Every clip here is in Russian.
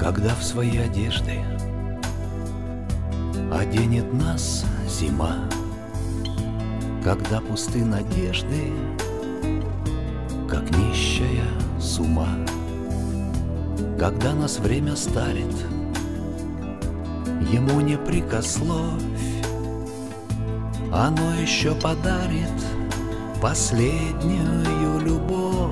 Когда в свои одежды оденет нас зима, когда пусты надежды, как нищая с ума, когда нас время старит, ему не прикословь, оно еще подарит последнюю любовь.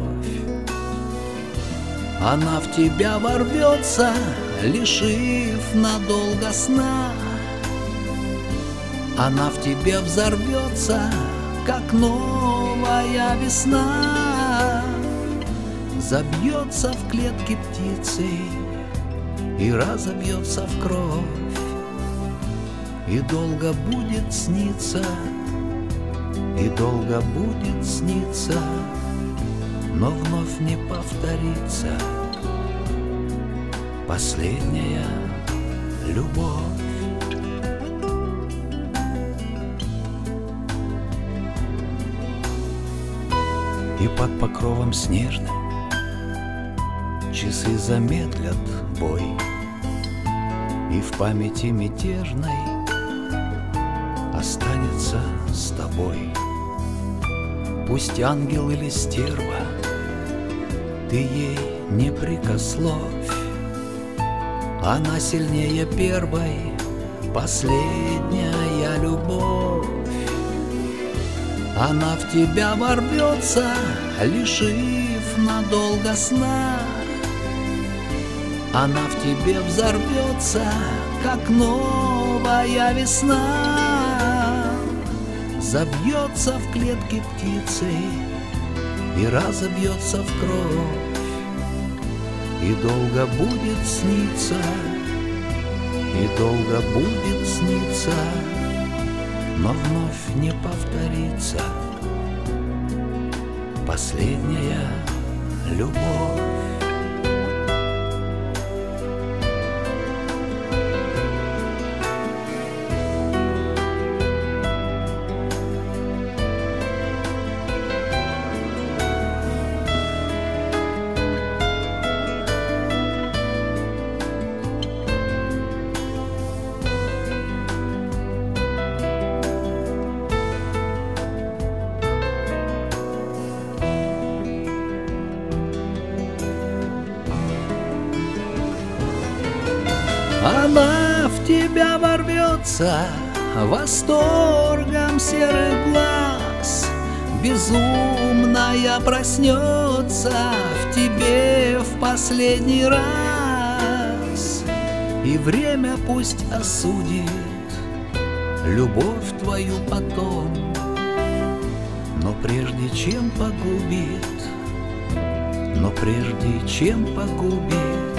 Она в тебя ворвется, лишив надолго сна. Она в тебе взорвется, как новая весна. Забьется в клетке птицы и разобьется в кровь, и долго будет сниться, и долго будет сниться, но вновь не повторится последняя любовь. И под покровом снежным часы замедлят бой, и в памяти мятежной останется с тобой. Пусть ангел или стерва, ты ей не прикословь, она сильнее первой, последняя любовь. Она в тебя ворвется, лишив надолго сна. Она в тебе взорвется, как новая весна. Забьется в клетке птицы и разобьется в кровь, и долго будет сниться, и долго будет сниться, но вновь не повторится последняя любовь. Она в тебя ворвется восторгом серых глаз, безумная проснется в тебе в последний раз. И время пусть осудит любовь твою потом, но прежде чем погубит,